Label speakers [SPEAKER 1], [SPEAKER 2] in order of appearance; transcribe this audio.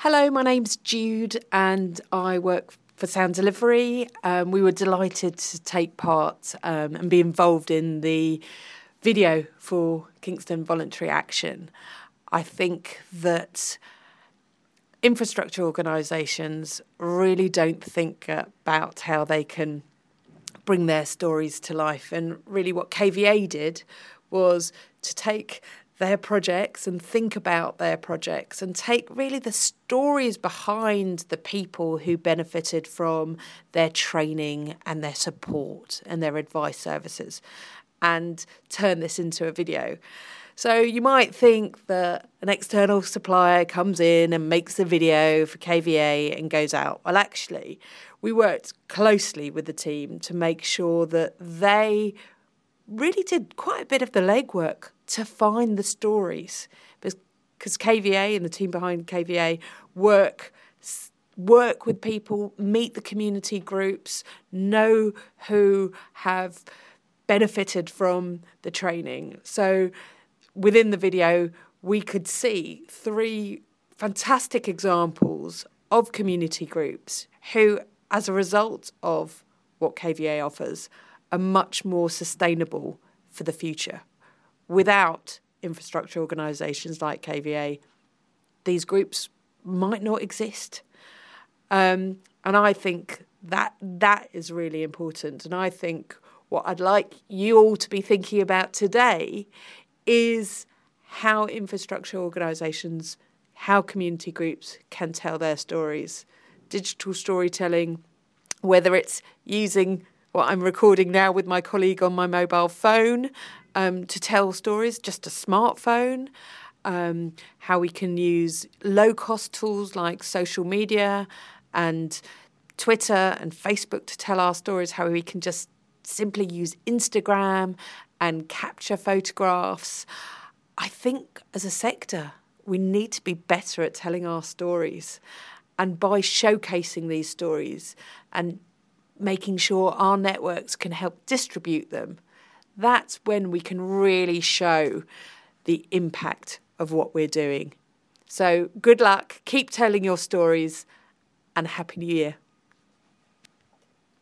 [SPEAKER 1] Hello, my name's Jude and I work for Sound Delivery. We were delighted to take part and be involved in the video for Kingston Voluntary Action. I think that infrastructure organisations really don't think about how they can bring their stories to life. And really what KVA did was to take their projects and think about their projects and take really the stories behind the people who benefited from their training and their support and their advice services and turn this into a video. So you might think that an external supplier comes in and makes a video for KVA and goes out. Well, actually, we worked closely with the team to make sure that they really did quite a bit of the legwork to find the stories, because KVA and the team behind KVA work with people, meet the community groups, know who have benefited from the training. So within the video, we could see 3 fantastic examples of community groups who, as a result of what KVA offers, are much more sustainable for the future. Without infrastructure organisations like KVA, these groups might not exist. And I think that is really important. And I think what I'd like you all to be thinking about today is how infrastructure organisations, how community groups can tell their stories. Digital storytelling, whether it's using what I'm recording now with my colleague on my mobile phone to tell stories, just a smartphone, how we can use low-cost tools like social media and Twitter and Facebook to tell our stories, how we can just simply use Instagram and capture photographs. I think as a sector, we need to be better at telling our stories. And by showcasing these stories and making sure our networks can help distribute them, that's when we can really show the impact of what we're doing. So good luck, keep telling your stories, and Happy New Year.